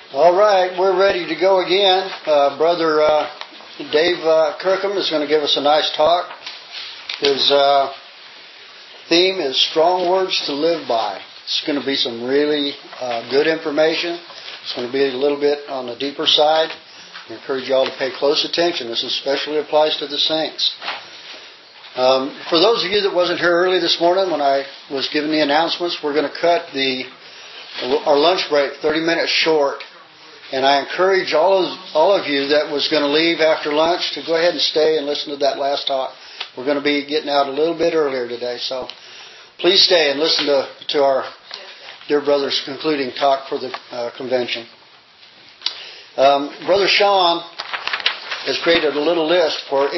All right, we're ready to go again. Brother Dave Kirkham is going to give us a nice talk. His theme is Strong Words to Live By. It's going to be some really good information. It's going to be a little bit on the deeper side. I encourage you all to pay close attention. This especially applies to the saints. For those of you that wasn't here early this morning when I was giving the announcements, we're going to cut our lunch break 30 minutes short. And I encourage all of you that was going to leave after lunch to go ahead and stay and listen to that last talk. We're going to be getting out a little bit earlier today, so please stay and listen to our dear brother's concluding talk for the convention. Brother Sean has created a little list for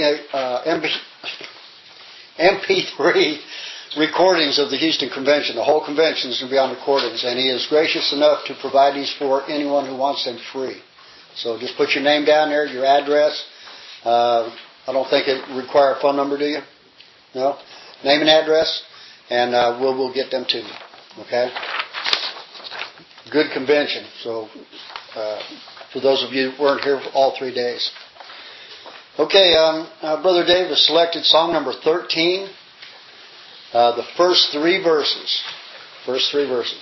MP3 recordings of the Houston Convention. The whole convention is going to be on recordings, and he is gracious enough to provide these for anyone who wants them free. So just put your name down there, your address. I don't think it require a phone number, do you? No? Name and address, and we'll get them to you. Okay? Good convention. So for those of you who weren't here for all 3 days. Okay, Brother Dave has selected song number 13. The first three verses. First three verses.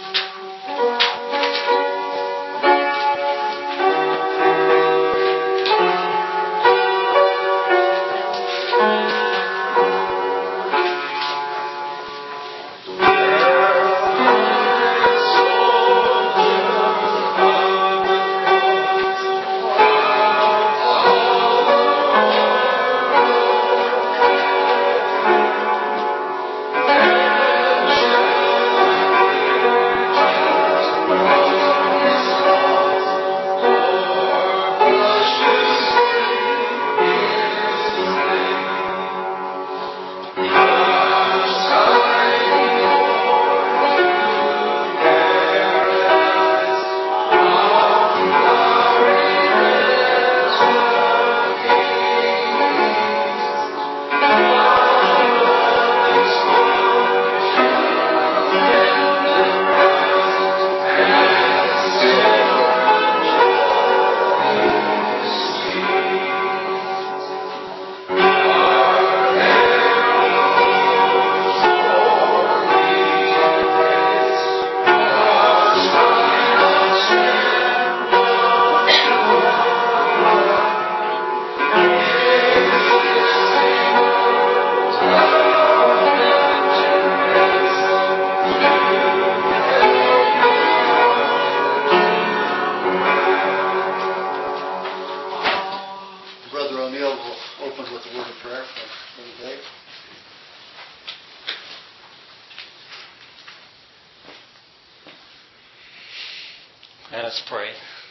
Let us pray.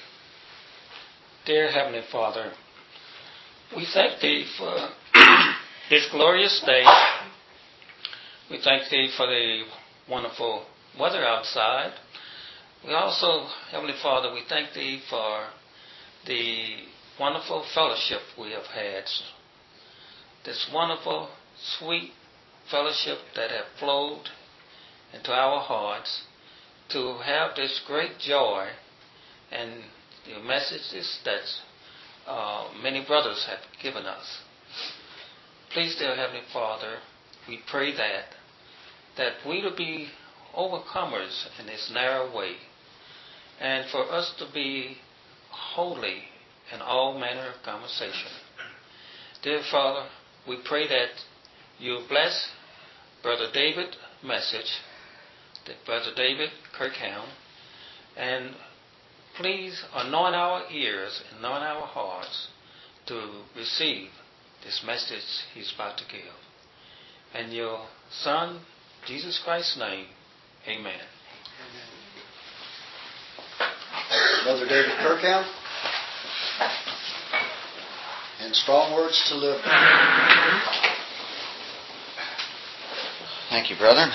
Dear Heavenly Father, we thank Thee for this glorious day. We thank Thee for the wonderful weather outside. We also, Heavenly Father, we thank Thee for the wonderful fellowship we have had. This wonderful, sweet fellowship that have flowed into our hearts to have this great joy and the messages that many brothers have given us. Please, dear Heavenly Father, we pray that we will be overcomers in this narrow way, and for us to be holy in all manner of conversation. Dear Father, we pray that you bless Brother David's message, Brother David Kirkham, and please anoint our ears, anoint our hearts to receive this message he's about to give. In your Son, Jesus Christ's name, amen. Brother David Kirkham. And Strong Words to Live By. Thank you, brother.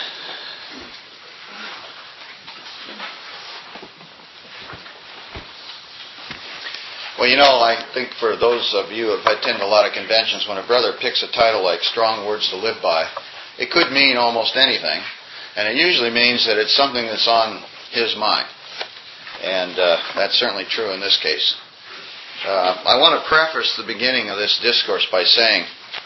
Well, I think for those of you who have attended a lot of conventions, when a brother picks a title like Strong Words to Live By, it could mean almost anything. And it usually means that it's something that's on his mind. And that's certainly true in this case. I want to preface the beginning of this discourse by saying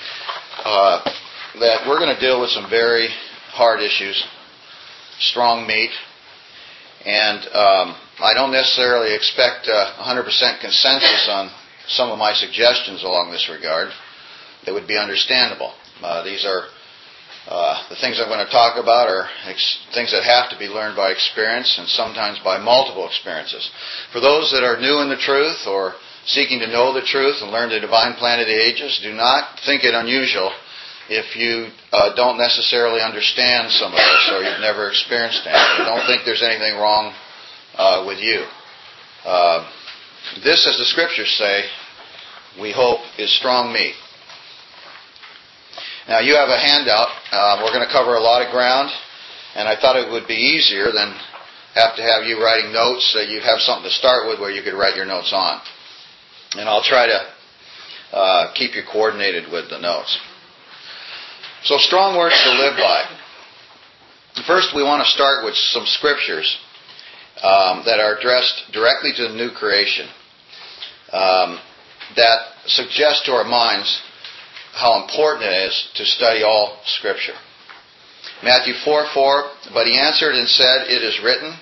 that we're going to deal with some very hard issues, strong meat, and I don't necessarily expect 100% consensus on some of my suggestions along this regard. They would be understandable. These are the things I'm going to talk about are things that have to be learned by experience and sometimes by multiple experiences. For those that are new in the truth or seeking to know the truth and learn the divine plan of the ages, do not think it unusual if you don't necessarily understand some of this or you've never experienced anything. Don't think there's anything wrong with you. This, as the Scriptures say, we hope is strong meat. Now, you have a handout. We're going to cover a lot of ground, and I thought it would be easier than have to have you writing notes, that you have something to start with where you could write your notes on. And I'll try to keep you coordinated with the notes. So, strong words to live by. First, we want to start with some scriptures that are addressed directly to the new creation that suggest to our minds how important it is to study all Scripture. Matthew 4:4, but he answered and said, it is written,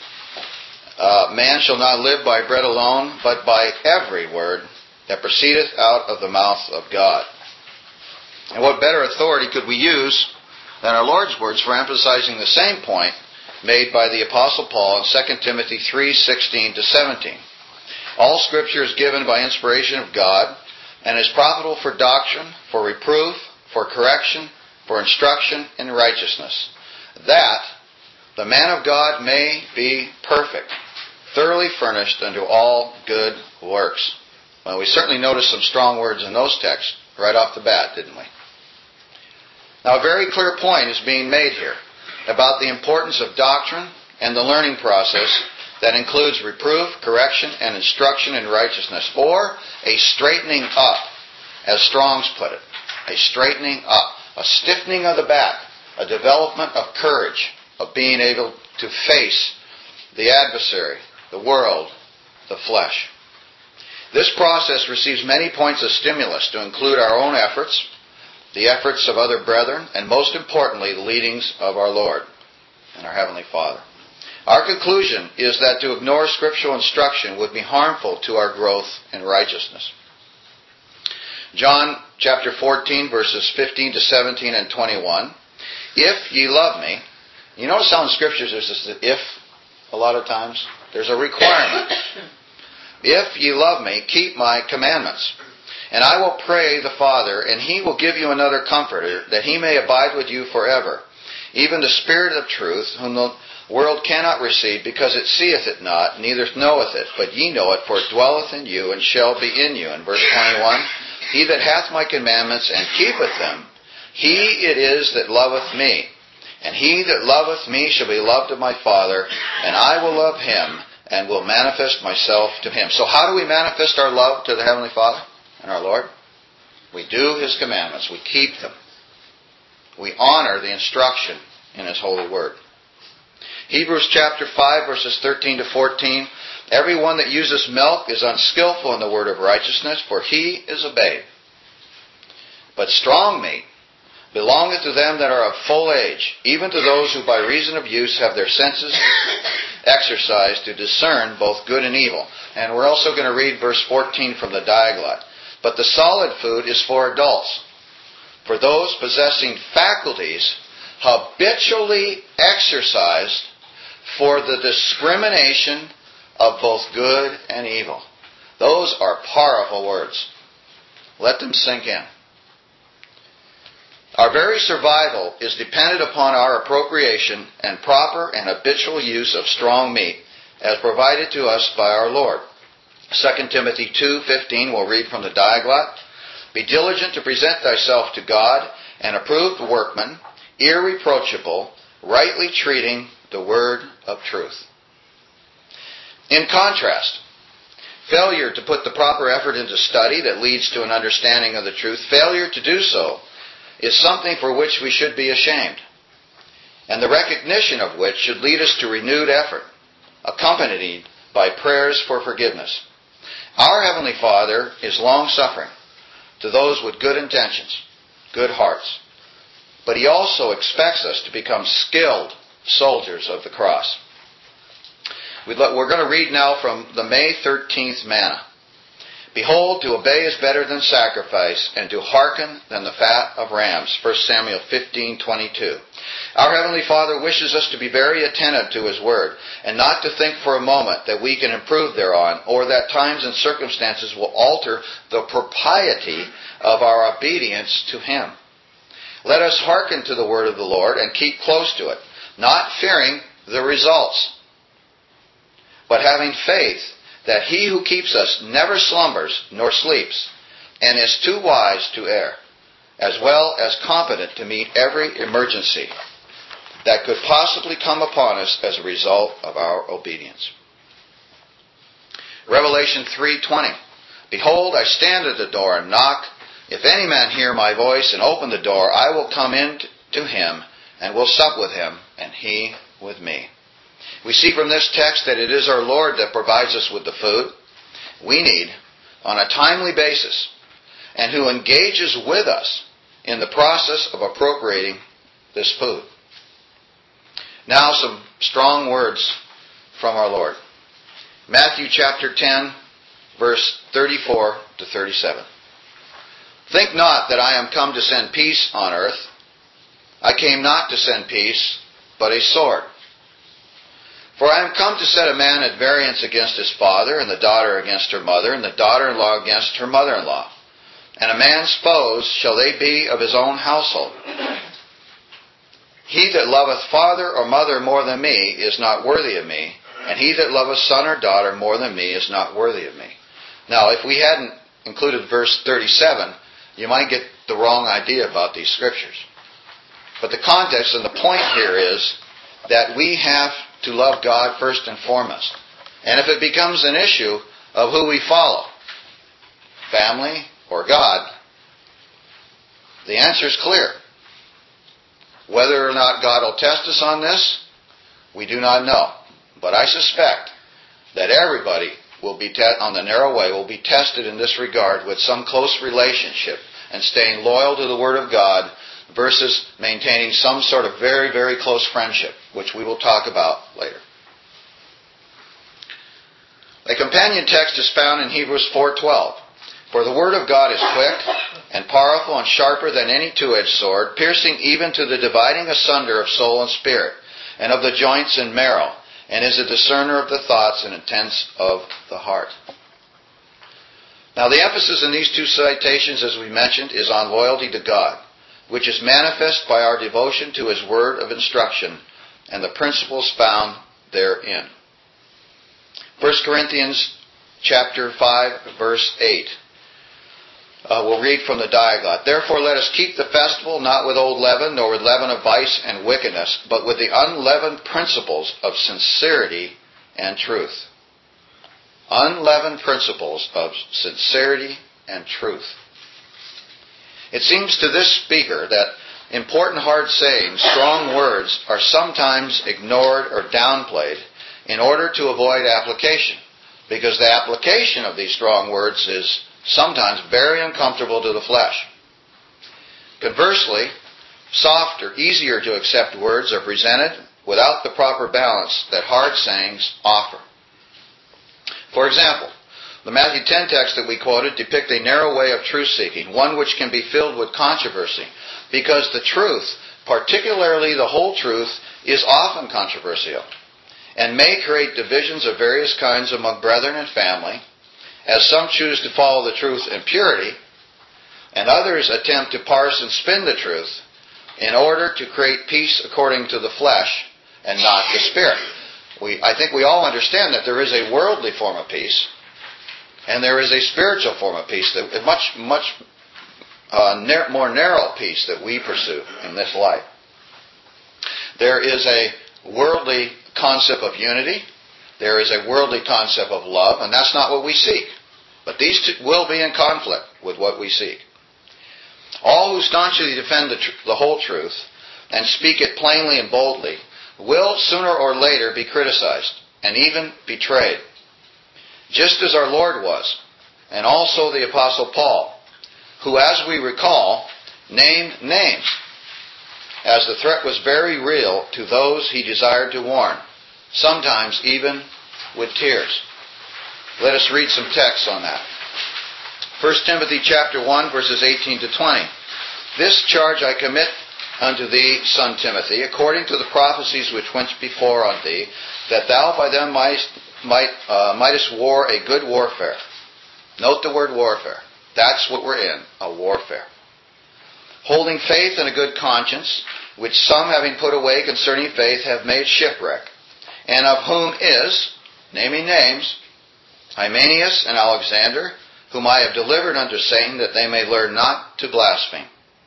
man shall not live by bread alone, but by every word that proceedeth out of the mouth of God. And what better authority could we use than our Lord's words for emphasizing the same point made by the Apostle Paul in 2 Timothy 3:16-17. All Scripture is given by inspiration of God and is profitable for doctrine, for reproof, for correction, for instruction in righteousness, that the man of God may be perfect, thoroughly furnished unto all good works. Well, we certainly noticed some strong words in those texts right off the bat, didn't we? Now, a very clear point is being made here about the importance of doctrine and the learning process that includes reproof, correction, and instruction in righteousness, or a straightening up, as Strong's put it. A straightening up, a stiffening of the back, a development of courage, of being able to face the adversary, the world, the flesh. This process receives many points of stimulus to include our own efforts, the efforts of other brethren, and most importantly, the leadings of our Lord and our Heavenly Father. Our conclusion is that to ignore scriptural instruction would be harmful to our growth in righteousness. John chapter 14, verses 15 to 17 and 21. If ye love me, you notice how in scriptures there's this if a lot of times? There's a requirement. If ye love me, keep my commandments. And I will pray the Father, and he will give you another comforter, that he may abide with you forever, even the Spirit of truth, whom the world cannot receive, because it seeth it not, neither knoweth it, but ye know it, for it dwelleth in you, and shall be in you. In verse 21, he that hath my commandments, and keepeth them, he it is that loveth me. And he that loveth me shall be loved of my Father, and I will love him, and will manifest myself to him. So how do we manifest our love to the Heavenly Father and our Lord? We do his commandments. We keep them. We honor the instruction in his holy word. Hebrews chapter 5, verses 13 to 14. Everyone that uses milk is unskillful in the word of righteousness, for he is a babe. But strong meat belongeth to them that are of full age, even to those who by reason of use have their senses exercised to discern both good and evil. And we're also going to read verse 14 from the Diaglott. But the solid food is for adults, for those possessing faculties habitually exercised for the discrimination of both good and evil. Those are powerful words. Let them sink in. Our very survival is dependent upon our appropriation and proper and habitual use of strong meat as provided to us by our Lord. 2 Timothy 2:15 we'll read from the Diaglott. Be diligent to present thyself to God, an approved workman, irreproachable, rightly treating the word of truth. In contrast, failure to put the proper effort into study that leads to an understanding of the truth, failure to do so is something for which we should be ashamed, and the recognition of which should lead us to renewed effort, accompanied by prayers for forgiveness. Our Heavenly Father is long-suffering to those with good intentions, good hearts. But He also expects us to become skilled soldiers of the cross. We're going to read now from the May 13th manna. Behold, to obey is better than sacrifice, and to hearken than the fat of rams. 1 Samuel 15:22. Our Heavenly Father wishes us to be very attentive to His Word, and not to think for a moment that we can improve thereon, or that times and circumstances will alter the propriety of our obedience to Him. Let us hearken to the Word of the Lord and keep close to it, not fearing the results, but having faith that He who keeps us never slumbers nor sleeps, and is too wise to err, as well as competent to meet every emergency that could possibly come upon us as a result of our obedience. Revelation 3:20. Behold, I stand at the door and knock. If any man hear my voice and open the door, I will come in to him and will sup with him, and he with me. We see from this text that it is our Lord that provides us with the food we need on a timely basis, and who engages with us in the process of appropriating this food. Now some strong words from our Lord. Matthew chapter 10, verse 34 to 37. Think not that I am come to send peace on earth. I came not to send peace, but a sword. For I am come to set a man at variance against his father, and the daughter against her mother, and the daughter-in-law against her mother-in-law. And a man's foes shall they be of his own household. He that loveth father or mother more than me is not worthy of me, and he that loveth son or daughter more than me is not worthy of me. Now, if we hadn't included verse 37, you might get the wrong idea about these scriptures. But the context and the point here is that we have to love God first and foremost. And if it becomes an issue of who we follow, family or God, the answer is clear. Whether or not God will test us on this, we do not know. But I suspect that everybody will be on the narrow way will be tested in this regard with some close relationship and staying loyal to the Word of God versus maintaining some sort of very, very close friendship, which we will talk about later. A companion text is found in Hebrews 4:12. For the Word of God is quick and powerful and sharper than any two-edged sword, piercing even to the dividing asunder of soul and spirit, and of the joints and marrow, and is a discerner of the thoughts and intents of the heart. Now the emphasis in these two citations, as we mentioned, is on loyalty to God, which is manifest by our devotion to His word of instruction and the principles found therein. 1 Corinthians chapter 5, verse 8. We'll read from the Diaglott. Therefore let us keep the festival not with old leaven, nor with leaven of vice and wickedness, but with the unleavened principles of sincerity and truth. Unleavened principles of sincerity and truth. It seems to this speaker that important hard sayings, strong words, are sometimes ignored or downplayed in order to avoid application, because the application of these strong words is sometimes very uncomfortable to the flesh. Conversely, softer, easier to accept words are presented without the proper balance that hard sayings offer. For example, the Matthew 10 text that we quoted depict a narrow way of truth-seeking, one which can be filled with controversy, because the truth, particularly the whole truth, is often controversial, and may create divisions of various kinds among brethren and family, as some choose to follow the truth in purity, and others attempt to parse and spin the truth in order to create peace according to the flesh and not the spirit. I think we all understand that there is a worldly form of peace, and there is a spiritual form of peace, that a much more narrow peace that we pursue in this life. There is a worldly concept of unity. There is a worldly concept of love, and that's not what we seek. But these two will be in conflict with what we seek. All who staunchly defend the whole truth and speak it plainly and boldly will sooner or later be criticized and even betrayed just as our Lord was, and also the Apostle Paul, who, as we recall, named names, as the threat was very real to those he desired to warn, sometimes even with tears. Let us read some texts on that. 1 Timothy chapter 1, verses 18 to 20. This charge I commit unto thee, son Timothy, according to the prophecies which went before on thee, that thou by them mightest war a good warfare. Note the word warfare. That's what we're in, a warfare. Holding faith and a good conscience, which some having put away concerning faith have made shipwreck, and of whom is, naming names, Hymenaeus and Alexander, whom I have delivered unto Satan, that they may learn not to blaspheme.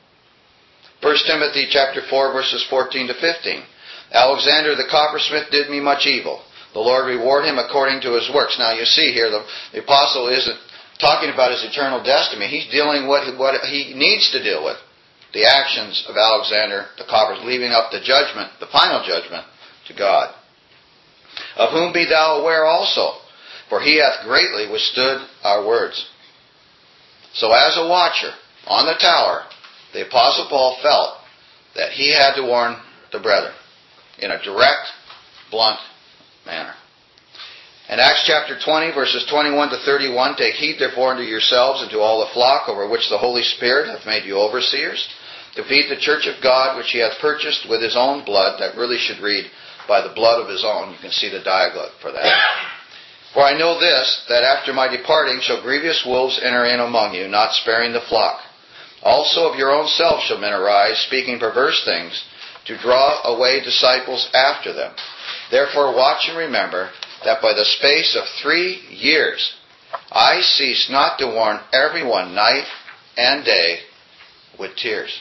1 Timothy chapter 4, verses 14 to 15. Alexander the coppersmith did me much evil. The Lord reward him according to his works. Now you see here, the apostle isn't talking about his eternal destiny. He's dealing with what he needs to deal with. The actions of Alexander the coppersmith, leaving up the judgment, the final judgment, to God. Of whom be thou aware also, for he hath greatly withstood our words. So as a watcher on the tower, the Apostle Paul felt that he had to warn the brethren in a direct, blunt manner. In Acts chapter 20, verses 21 to 31, take heed therefore unto yourselves and to all the flock over which the Holy Spirit hath made you overseers, to feed the church of God which he hath purchased with his own blood. That really should read, by the blood of his own. You can see the dialogue for that. For I know this, that after my departing shall grievous wolves enter in among you, not sparing the flock. Also of your own self shall men arise, speaking perverse things, to draw away disciples after them. Therefore watch and remember that by the space of 3 years I cease not to warn everyone night and day with tears.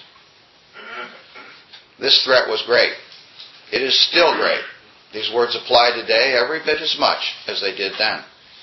This threat was great. It is still great. These words apply today every bit as much as they did then.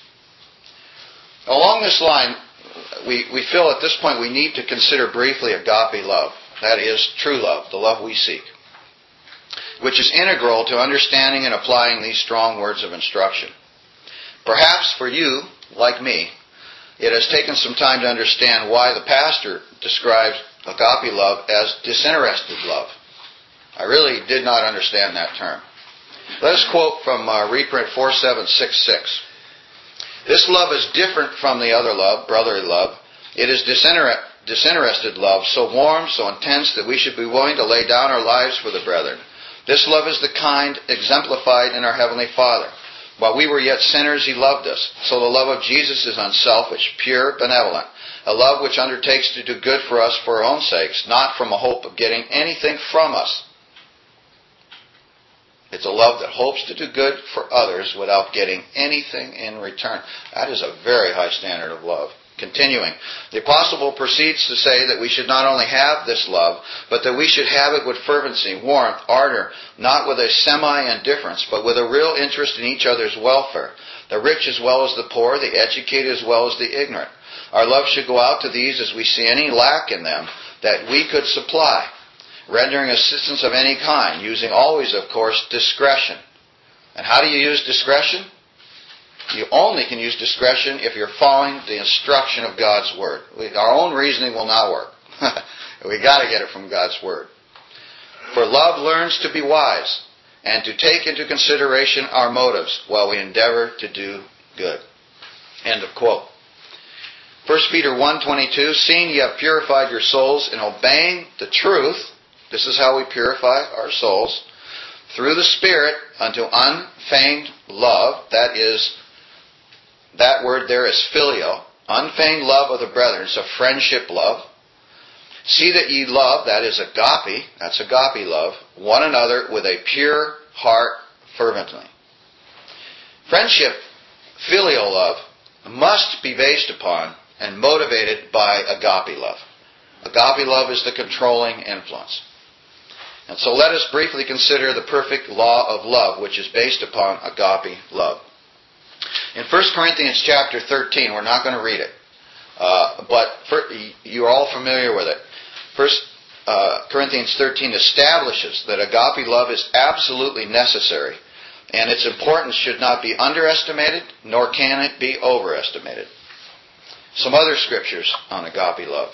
Along this line, we feel at this point we need to consider briefly agape love. That is true love, the love we seek, which is integral to understanding and applying these strong words of instruction. Perhaps for you, like me, it has taken some time to understand why the pastor describes agape love as disinterested love. I really did not understand that term. Let us quote from reprint 4766. This love is different from the other love, brotherly love. It is disinterested love, so warm, so intense that we should be willing to lay down our lives for the brethren. This love is the kind exemplified in our Heavenly Father. While we were yet sinners, He loved us. So the love of Jesus is unselfish, pure, benevolent. A love which undertakes to do good for us for our own sakes, not from a hope of getting anything from us. It's a love that hopes to do good for others without getting anything in return. That is a very high standard of love. Continuing, the Apostle proceeds to say that we should not only have this love, but that we should have it with fervency, warmth, ardor, not with a semi-indifference, but with a real interest in each other's welfare, the rich as well as the poor, the educated as well as the ignorant. Our love should go out to these as we see any lack in them that we could supply, rendering assistance of any kind, using always, of course, discretion. And how do you use discretion? You only can use discretion if you're following the instruction of God's Word. Our own reasoning will not work. We've got to get it from God's Word. For love learns to be wise and to take into consideration our motives while we endeavor to do good. End of quote. 1 Peter 1:22, seeing ye have purified your souls in obeying the truth, this is how we purify our souls, through the Spirit unto unfeigned love, that word there is phileo, unfeigned love of the brethren. It's a friendship love. See that ye love, that is agape, that's agape love, one another with a pure heart fervently. Friendship, filial love, must be based upon and motivated by agape love. Agape love is the controlling influence. And so let us briefly consider the perfect law of love, which is based upon agape love. In 1 Corinthians chapter 13, we're not going to read it, but you're all familiar with it. 1 Corinthians 13 establishes that agape love is absolutely necessary and its importance should not be underestimated, nor can it be overestimated. Some other scriptures on agape love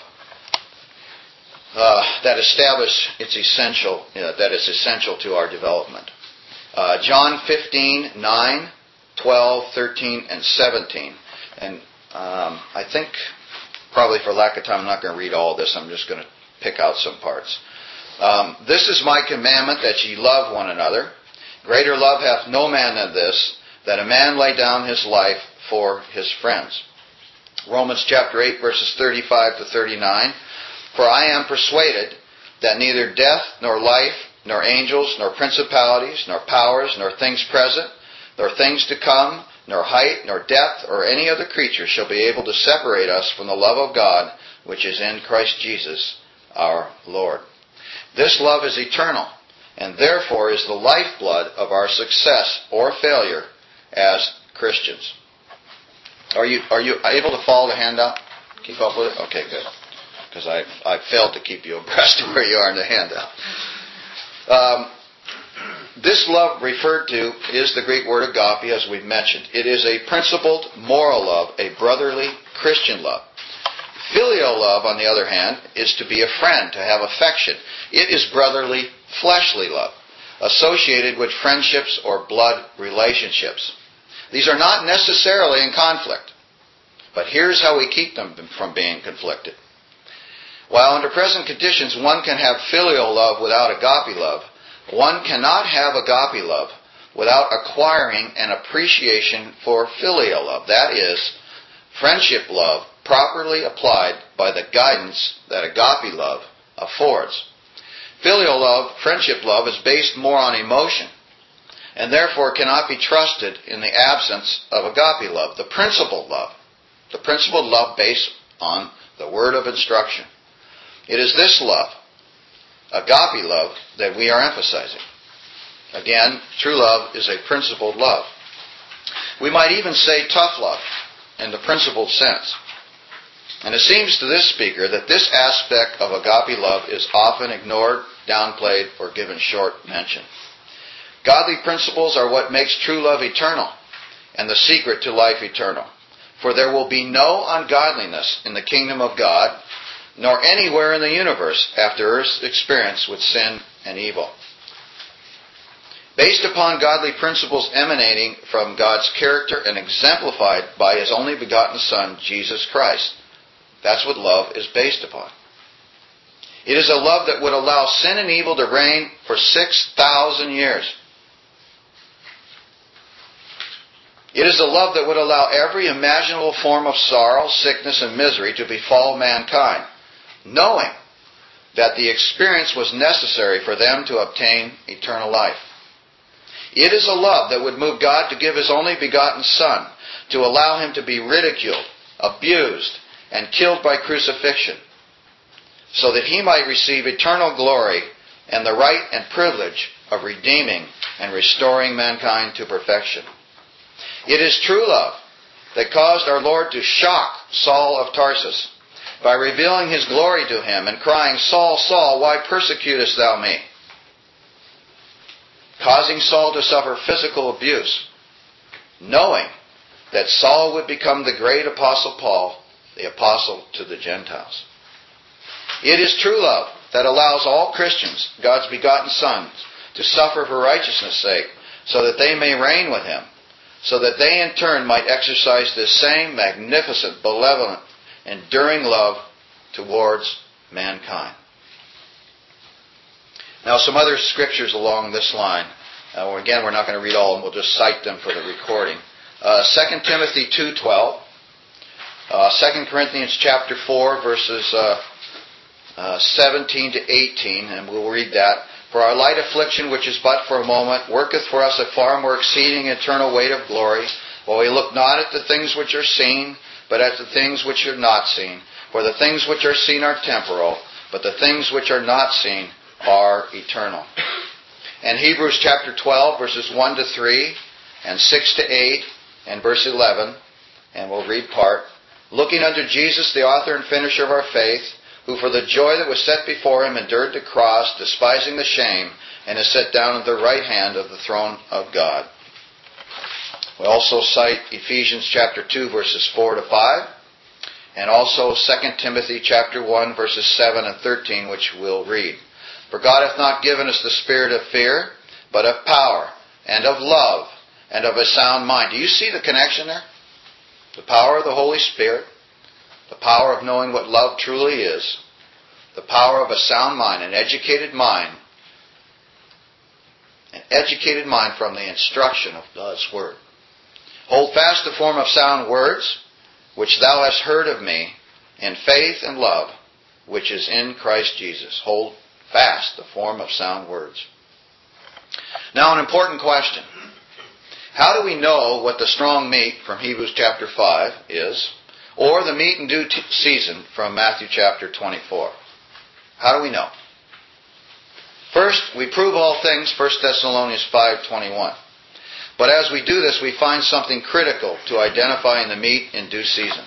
that establish that it's essential to our development. John 15:9, 12, 13, and 17. And I think, probably for lack of time, I'm not going to read all this. I'm just going to pick out some parts. This is my commandment, that ye love one another. Greater love hath no man than this, that a man lay down his life for his friends. Romans chapter 8, verses 35 to 39. For I am persuaded that neither death, nor life, nor angels, nor principalities, nor powers, nor things present, nor things to come, nor height, nor depth, or any other creature shall be able to separate us from the love of God, which is in Christ Jesus our Lord. This love is eternal, and therefore is the lifeblood of our success or failure as Christians. Are you able to follow the handout? Keep up with it? Okay, good. Because I failed to keep you abreast of where you are in the handout. This love referred to is the Greek word agape, as we've mentioned. It is a principled moral love, a brotherly Christian love. Filial love, on the other hand, is to be a friend, to have affection. It is brotherly, fleshly love, associated with friendships or blood relationships. These are not necessarily in conflict, but here's how we keep them from being conflicted. While under present conditions one can have filial love without agape love, one cannot have agape love without acquiring an appreciation for filial love. That is, friendship love properly applied by the guidance that agape love affords. Filial love, friendship love, is based more on emotion, and therefore cannot be trusted in the absence of agape love, the principled love based on the word of instruction. It is this love, agape love, that we are emphasizing. Again, true love is a principled love. We might even say tough love in the principled sense. And it seems to this speaker that this aspect of agape love is often ignored, downplayed, or given short mention. Godly principles are what makes true love eternal and the secret to life eternal. For there will be no ungodliness in the kingdom of God, nor anywhere in the universe after Earth's experience with sin and evil. Based upon godly principles emanating from God's character and exemplified by His only begotten Son, Jesus Christ. That's what love is based upon. It is a love that would allow sin and evil to reign for 6,000 years. It is a love that would allow every imaginable form of sorrow, sickness, and misery to befall mankind, knowing that the experience was necessary for them to obtain eternal life. It is a love that would move God to give His only begotten Son, to allow Him to be ridiculed, abused, and killed by crucifixion, so that He might receive eternal glory and the right and privilege of redeeming and restoring mankind to perfection. It is true love that caused our Lord to shock Saul of Tarsus by revealing His glory to him and crying, Saul, Saul, why persecutest thou me? Causing Saul to suffer physical abuse, knowing that Saul would become the great Apostle Paul, the apostle to the Gentiles. It is true love that allows all Christians, God's begotten sons, to suffer for righteousness' sake, so that they may reign with Him, so that they in turn might exercise this same magnificent, benevolent, enduring love towards mankind. Now, some other scriptures along this line. Again, we're not going to read all of them. We'll just cite them for the recording. 2 Timothy 2:12. 2 Corinthians chapter 4, verses 17 to 18, and we'll read that. For our light affliction, which is but for a moment, worketh for us a far more exceeding eternal weight of glory, while we look not at the things which are seen, but at the things which are not seen. For the things which are seen are temporal, but the things which are not seen are eternal. And Hebrews chapter 12, verses 1 to 3, and 6 to 8, and verse 11, and we'll read part. Looking unto Jesus, the author and finisher of our faith, who for the joy that was set before Him endured the cross, despising the shame, and is set down at the right hand of the throne of God. We also cite Ephesians chapter 2, verses 4 to 5, and also 2 Timothy chapter 1, verses 7 and 13, which we'll read. For God hath not given us the spirit of fear, but of power, and of love, and of a sound mind. Do you see the connection there? The power of the Holy Spirit, the power of knowing what love truly is, the power of a sound mind, an educated mind from the instruction of God's Word. Hold fast the form of sound words, which thou hast heard of me, in faith and love, which is in Christ Jesus. Hold fast the form of sound words. Now, an important question. How do we know what the strong meat from Hebrews chapter 5 is, or the meat in due season from Matthew chapter 24? How do we know? First, we prove all things, 1 Thessalonians 5:21. But as we do this, we find something critical to identifying the meat in due season.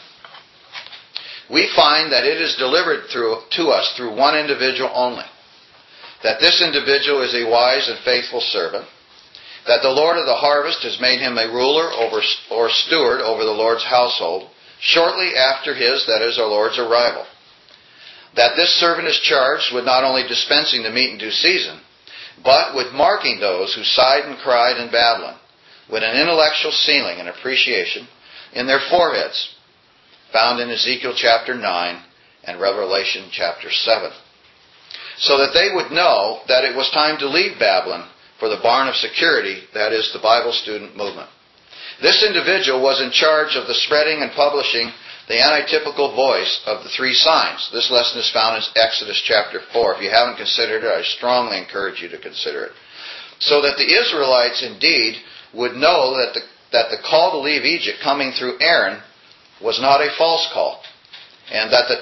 We find that it is delivered to us through one individual only. That this individual is a wise and faithful servant. That the Lord of the harvest has made him a ruler or steward over the Lord's household shortly after his, that is, our Lord's arrival. That this servant is charged with not only dispensing the meat in due season, but with marking those who sighed and cried in Babylon with an intellectual sealing and appreciation in their foreheads, found in Ezekiel chapter 9 and Revelation chapter 7. So that they would know that it was time to leave Babylon for the barn of security, that is, the Bible student movement. This individual was in charge of the spreading and publishing the antitypical voice of the three signs. This lesson is found in Exodus chapter 4. If you haven't considered it, I strongly encourage you to consider it. So that the Israelites indeed would know that the call to leave Egypt coming through Aaron was not a false call, and that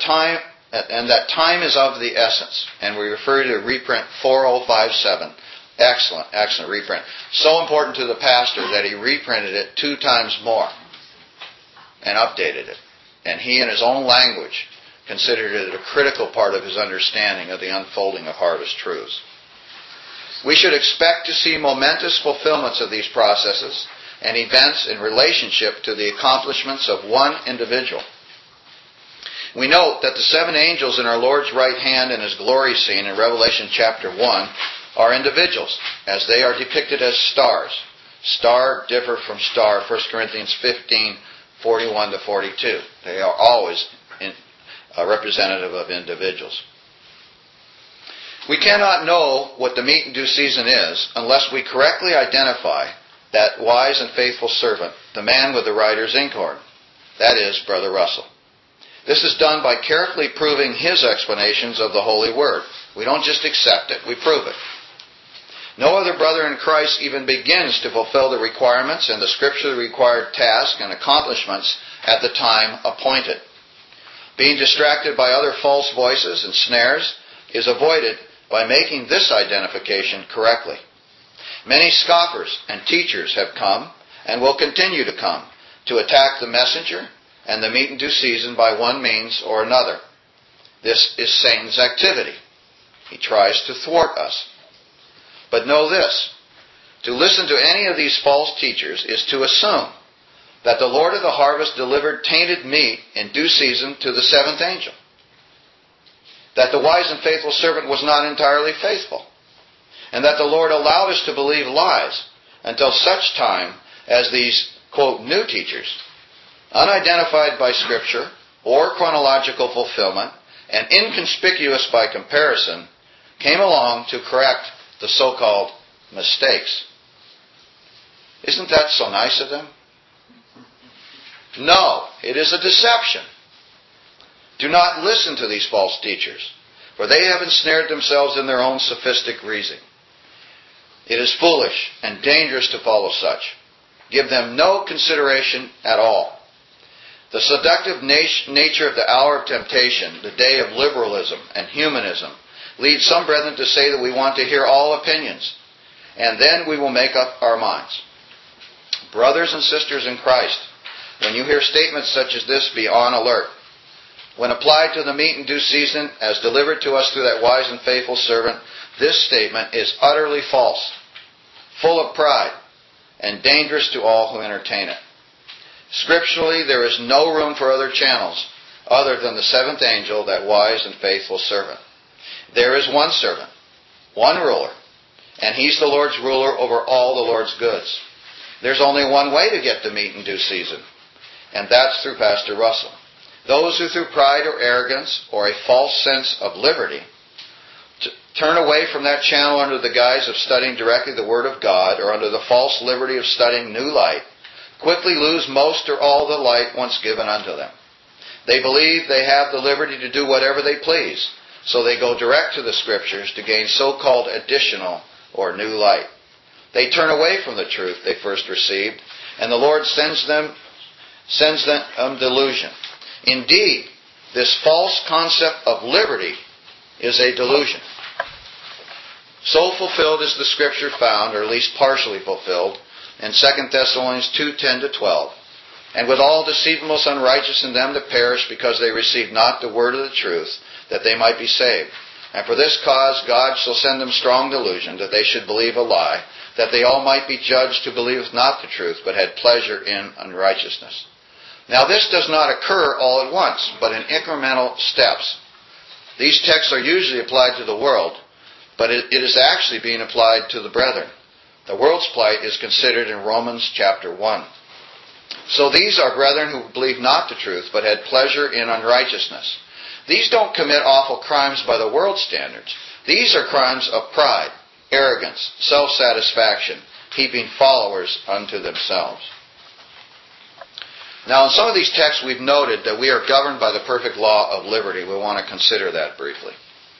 time is of the essence. And we refer to reprint 4057. Excellent reprint. So important to the pastor that he reprinted it 2 times more and updated it. And he, in his own language, considered it a critical part of his understanding of the unfolding of harvest truths. We should expect to see momentous fulfillments of these processes and events in relationship to the accomplishments of one individual. We note that the 7 angels in our Lord's right hand in His glory scene in Revelation chapter 1 are individuals, as they are depicted as stars. Star differ from star, 1 Corinthians 15:41 to 42. They are always representative of individuals. We cannot know what the meat in due season is unless we correctly identify that wise and faithful servant, the man with the writer's inkhorn. That is, Brother Russell. This is done by carefully proving his explanations of the Holy Word. We don't just accept it, we prove it. No other brother in Christ even begins to fulfill the requirements and the scripturally required tasks and accomplishments at the time appointed. Being distracted by other false voices and snares is avoided by making this identification correctly. Many scoffers and teachers have come and will continue to come to attack the messenger and the meat in due season by one means or another. This is Satan's activity. He tries to thwart us. But know this, to listen to any of these false teachers is to assume that the Lord of the harvest delivered tainted meat in due season to the 7th angel. That the wise and faithful servant was not entirely faithful. And that the Lord allowed us to believe lies until such time as these, quote, new teachers, unidentified by Scripture or chronological fulfillment and inconspicuous by comparison, came along to correct the so-called mistakes. Isn't that so nice of them? No, it is a deception. Do not listen to these false teachers, for they have ensnared themselves in their own sophistic reasoning. It is foolish and dangerous to follow such. Give them no consideration at all. The seductive nature of the hour of temptation, the day of liberalism and humanism, leads some brethren to say that we want to hear all opinions, and then we will make up our minds. Brothers and sisters in Christ, when you hear statements such as this, be on alert. When applied to the meat in due season, as delivered to us through that wise and faithful servant, this statement is utterly false, full of pride, and dangerous to all who entertain it. Scripturally, there is no room for other channels other than the seventh angel, that wise and faithful servant. There is one servant, one ruler, and he's the Lord's ruler over all the Lord's goods. There's only one way to get to meet in due season, and that's through Pastor Russell. Those who through pride or arrogance or a false sense of liberty turn away from that channel under the guise of studying directly the Word of God or under the false liberty of studying new light quickly lose most or all the light once given unto them. They believe they have the liberty to do whatever they please, so they go direct to the Scriptures to gain so-called additional or new light. They turn away from the truth they first received, and the Lord sends them delusion. Indeed, this false concept of liberty is a delusion. So fulfilled is the Scripture found, or at least partially fulfilled, in 2 Thessalonians 2:10-12. And withal deceive the most unrighteous in them that perish, because they receive not the word of the truth, that they might be saved. And for this cause God shall send them strong delusion, that they should believe a lie, that they all might be judged who believeth not the truth, but had pleasure in unrighteousness. Now this does not occur all at once, but in incremental steps. These texts are usually applied to the world, but it is actually being applied to the brethren. The world's plight is considered in Romans chapter 1. So these are brethren who believe not the truth, but had pleasure in unrighteousness. These don't commit awful crimes by the world's standards. These are crimes of pride, arrogance, self-satisfaction, heaping followers unto themselves. Now, in some of these texts, we've noted that we are governed by the perfect law of liberty. We want to consider that briefly.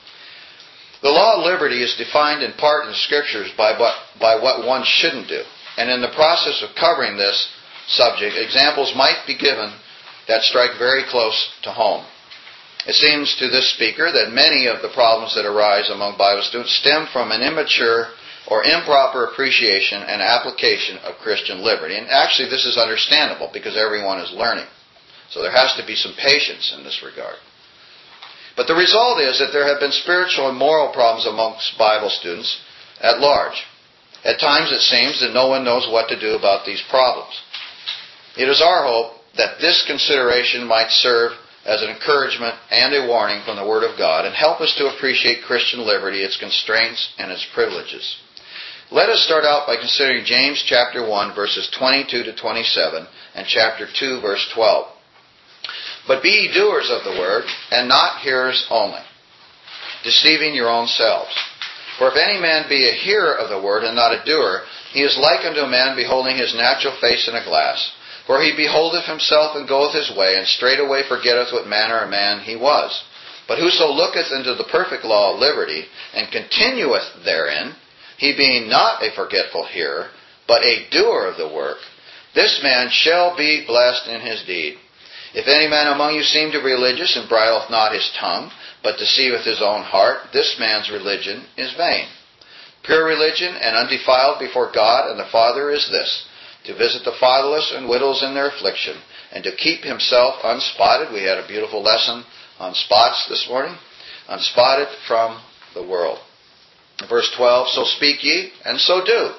The law of liberty is defined in part in the Scriptures by what one shouldn't do. And in the process of covering this subject, examples might be given that strike very close to home. It seems to this speaker that many of the problems that arise among Bible students stem from an immature or improper appreciation and application of Christian liberty. And actually this is understandable because everyone is learning. So there has to be some patience in this regard. But the result is that there have been spiritual and moral problems amongst Bible students at large. At times it seems that no one knows what to do about these problems. It is our hope that this consideration might serve as an encouragement and a warning from the Word of God and help us to appreciate Christian liberty, its constraints, and its privileges. Let us start out by considering James chapter 1, verses 22-27, and chapter 2, verse 12. But be ye doers of the word, and not hearers only, deceiving your own selves. For if any man be a hearer of the word, and not a doer, he is like unto a man beholding his natural face in a glass. For he beholdeth himself, and goeth his way, and straightway forgetteth what manner of man he was. But whoso looketh into the perfect law of liberty, and continueth therein, he being not a forgetful hearer, but a doer of the work, this man shall be blessed in his deed. If any man among you seem to be religious, and bridleth not his tongue, but deceiveth his own heart, this man's religion is vain. Pure religion and undefiled before God and the Father is this, to visit the fatherless and widows in their affliction, and to keep himself unspotted. We had a beautiful lesson on spots this morning. Unspotted from the world. Verse 12, so speak ye, and so do,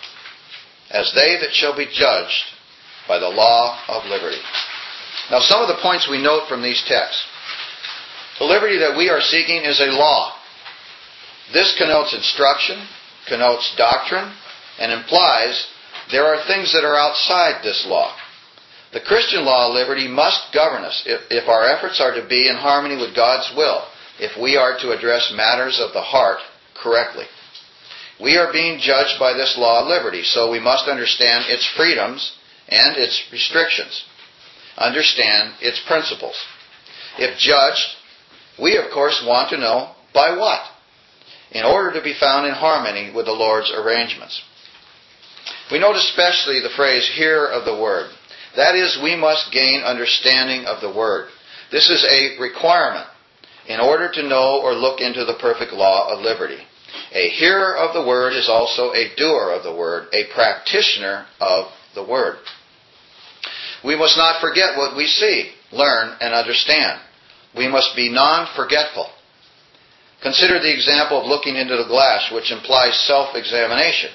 as they that shall be judged by the law of liberty. Now, some of the points we note from these texts. The liberty that we are seeking is a law. This connotes instruction, connotes doctrine, and implies there are things that are outside this law. The Christian law of liberty must govern us if our efforts are to be in harmony with God's will, if we are to address matters of the heart correctly. We are being judged by this law of liberty, so we must understand its freedoms and its restrictions. Understand its principles. If judged, we of course want to know by what, in order to be found in harmony with the Lord's arrangements. We note especially the phrase, hearer of the word. That is, we must gain understanding of the word. This is a requirement in order to know or look into the perfect law of liberty. A hearer of the word is also a doer of the word, a practitioner of the word. We must not forget what we see, learn, and understand. We must be non-forgetful. Consider the example of looking into the glass, which implies self-examination.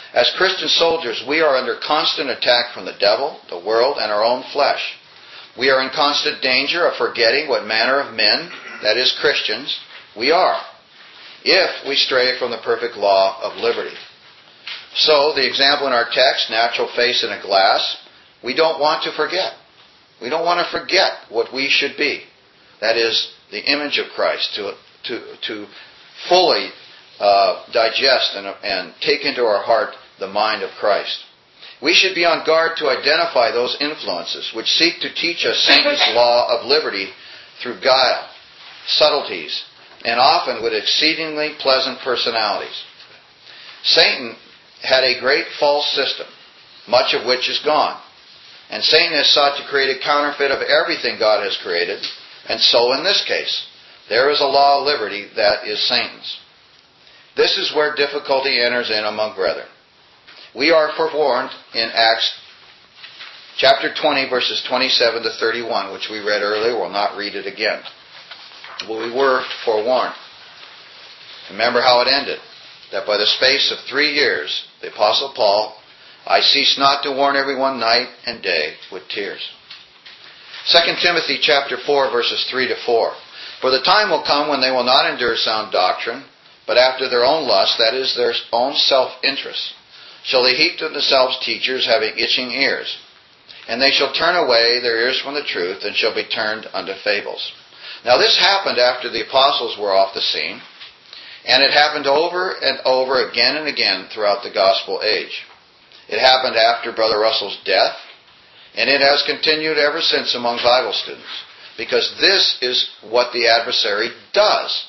As Christian soldiers, we are under constant attack from the devil, the world, and our own flesh. We are in constant danger of forgetting what manner of men, that is Christians, we are, if we stray from the perfect law of liberty. So, the example in our text, natural face in a glass, we don't want to forget. We don't want to forget what we should be. That is, the image of Christ, to fully digest and take into our heart the mind of Christ. We should be on guard to identify those influences which seek to teach us Satan's law of liberty through guile, subtleties, and often with exceedingly pleasant personalities. Satan had a great false system, much of which is gone. And Satan has sought to create a counterfeit of everything God has created, and so in this case, there is a law of liberty that is Satan's. This is where difficulty enters in among brethren. We are forewarned in Acts chapter 20, verses 27 to 31, which we read earlier. We'll not read it again. But we were forewarned. Remember how it ended. That by the space of 3 years, the Apostle Paul, I cease not to warn everyone night and day with tears. 2 Timothy chapter 4, verses 3 to 4. For the time will come when they will not endure sound doctrine, but after their own lust, that is, their own self-interest, shall they heap to themselves teachers having itching ears. And they shall turn away their ears from the truth, and shall be turned unto fables. Now this happened after the apostles were off the scene, and it happened over and over again and again throughout the gospel age. It happened after Brother Russell's death, and it has continued ever since among Bible students, because this is what the adversary does.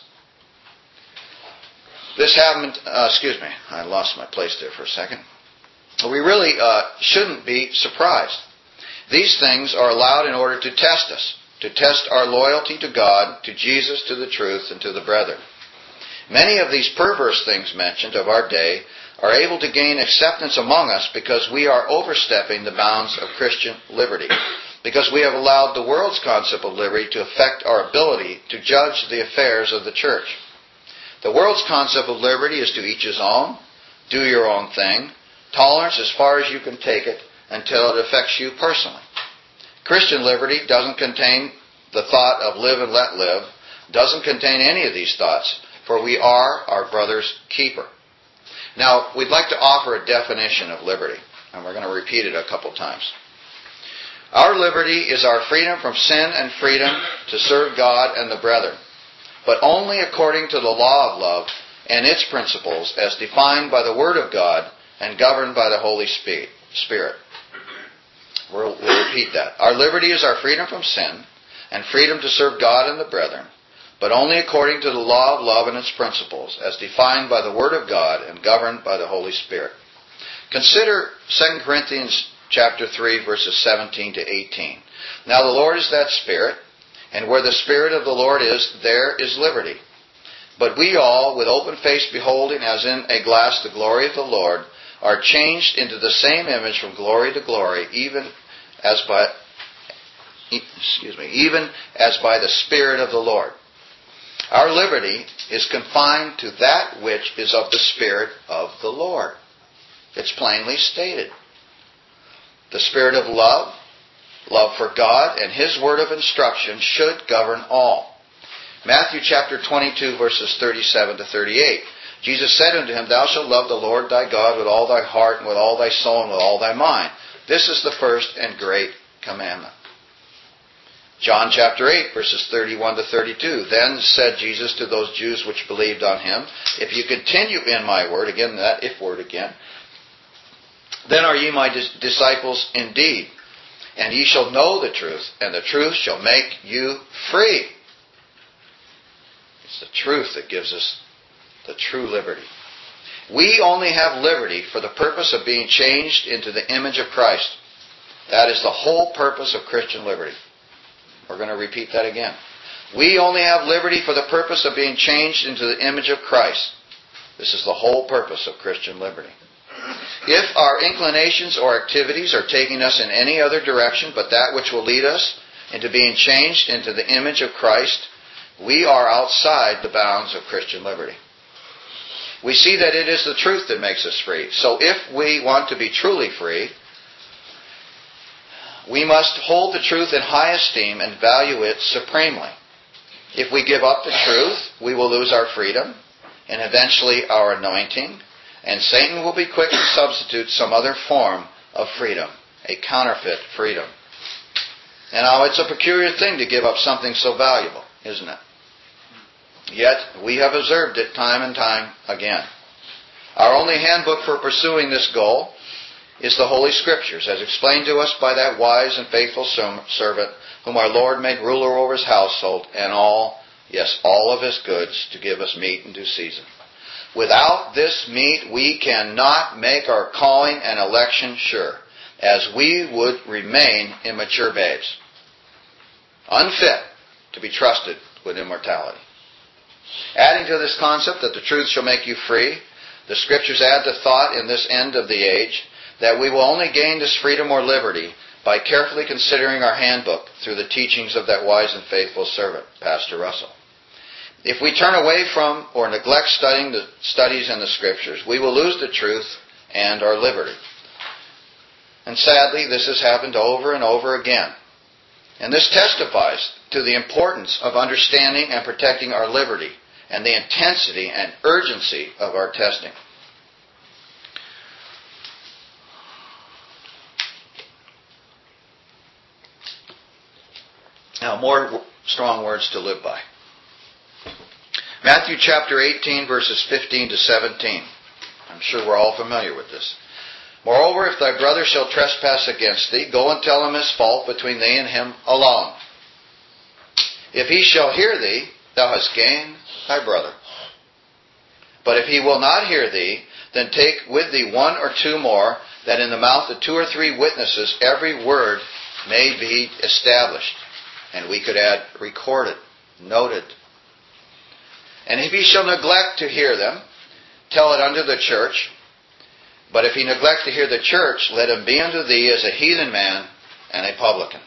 This happened, I lost my place there for a second. We really shouldn't be surprised. These things are allowed in order to test us, to test our loyalty to God, to Jesus, to the truth, and to the brethren. Many of these perverse things mentioned of our day are able to gain acceptance among us because we are overstepping the bounds of Christian liberty, because we have allowed the world's concept of liberty to affect our ability to judge the affairs of the church. The world's concept of liberty is to each his own, do your own thing, tolerance as far as you can take it until it affects you personally. Christian liberty doesn't contain the thought of live and let live, doesn't contain any of these thoughts, for we are our brother's keeper. Now, we'd like to offer a definition of liberty, and we're going to repeat it a couple times. Our liberty is our freedom from sin and freedom to serve God and the brethren, but only according to the law of love and its principles as defined by the Word of God and governed by the Holy Spirit. We'll repeat that. Our liberty is our freedom from sin and freedom to serve God and the brethren, but only according to the law of love and its principles as defined by the Word of God and governed by the Holy Spirit. Consider 2 Corinthians chapter 3, verses 17 to 18. Now the Lord is that Spirit, and where the Spirit of the Lord is, there is liberty. But we all, with open face beholding as in a glass the glory of the Lord, are changed into the same image from glory to glory, even as by the Spirit of the Lord. Our liberty is confined to that which is of the Spirit of the Lord. It's plainly stated. The Spirit of love, love for God, and His word of instruction should govern all. Matthew chapter 22, verses 37 to 38. Jesus said unto him, Thou shalt love the Lord thy God with all thy heart, and with all thy soul, and with all thy mind. This is the first and great commandment. John chapter 8, verses 31 to 32. Then said Jesus to those Jews which believed on him, If you continue in my word, again that if word again, then are ye my disciples indeed, and ye shall know the truth, and the truth shall make you free. It's the truth that gives us the true liberty. We only have liberty for the purpose of being changed into the image of Christ. That is the whole purpose of Christian liberty. We're going to repeat that again. We only have liberty for the purpose of being changed into the image of Christ. This is the whole purpose of Christian liberty. If our inclinations or activities are taking us in any other direction but that which will lead us into being changed into the image of Christ, we are outside the bounds of Christian liberty. we see that it is the truth that makes us free. So if we want to be truly free, we must hold the truth in high esteem and value it supremely. If we give up the truth, we will lose our freedom and eventually our anointing, and Satan will be quick to substitute some other form of freedom, a counterfeit freedom. And now it's a peculiar thing to give up something so valuable, isn't it? Yet we have observed it time and time again. Our only handbook for pursuing this goal is the Holy Scriptures, as explained to us by that wise and faithful servant whom our Lord made ruler over his household and all of his goods, to give us meat in due season. Without this meat, we cannot make our calling and election sure, as we would remain immature babes, unfit to be trusted with immortality. Adding to this concept that the truth shall make you free, the Scriptures add the thought in this end of the age that we will only gain this freedom or liberty by carefully considering our handbook through the teachings of that wise and faithful servant, Pastor Russell. If we turn away from or neglect studying the studies in the Scriptures, we will lose the truth and our liberty. And sadly, this has happened over and over again. And this testifies to the importance of understanding and protecting our liberty and the intensity and urgency of our testing. Now, more strong words to live by. Matthew chapter 18, verses 15 to 17. I'm sure we're all familiar with this. Moreover, if thy brother shall trespass against thee, go and tell him his fault between thee and him alone. If he shall hear thee, thou hast gained thy brother. But if he will not hear thee, then take with thee one or two more, that in the mouth of two or three witnesses every word may be established. And we could add recorded, noted. And if he shall neglect to hear them, tell it unto the church. But if he neglect to hear the church, let him be unto thee as a heathen man and a publican.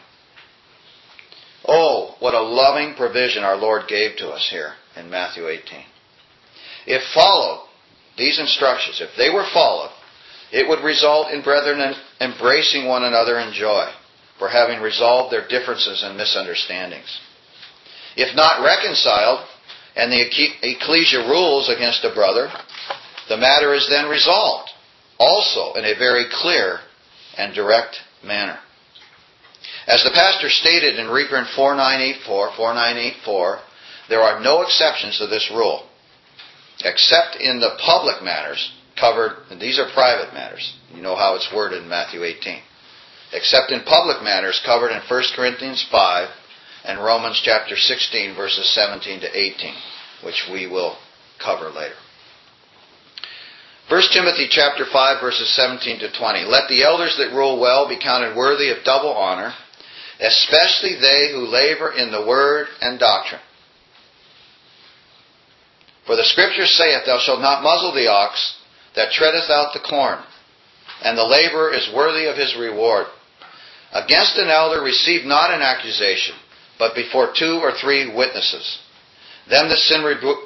Oh, what a loving provision our Lord gave to us here in Matthew 18. If followed, these instructions, if they were followed, it would result in brethren embracing one another in joy for having resolved their differences and misunderstandings. If not reconciled, and the ecclesia rules against a brother, the matter is then resolved, also in a very clear and direct manner. As the pastor stated in reprint 4984, there are no exceptions to this rule, except in the public matters covered, and these are private matters. You know how it's worded in Matthew 18. Except in public matters covered in 1 Corinthians 5 and Romans chapter 16, verses 17 to 18, which we will cover later. 1 Timothy chapter 5, verses 17 to 20. Let the elders that rule well be counted worthy of double honor, especially they who labor in the word and doctrine. For the Scripture saith, Thou shalt not muzzle the ox that treadeth out the corn, and the laborer is worthy of his reward. Against an elder receive not an accusation, but before 2 or 3 witnesses. Them that sin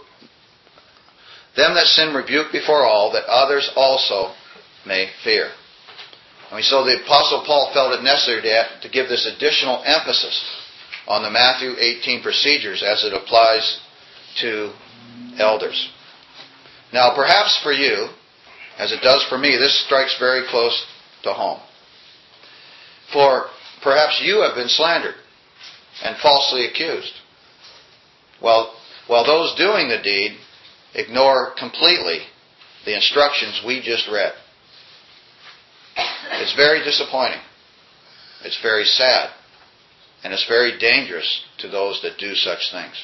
rebuke before all, that others also may fear. And so the Apostle Paul felt it necessary to give this additional emphasis on the Matthew 18 procedures as it applies to elders. Now, perhaps for you, as it does for me, this strikes very close to home. For perhaps you have been slandered and falsely accused, while those doing the deed ignore completely the instructions we just read. It's very disappointing. It's very sad. And it's very dangerous to those that do such things.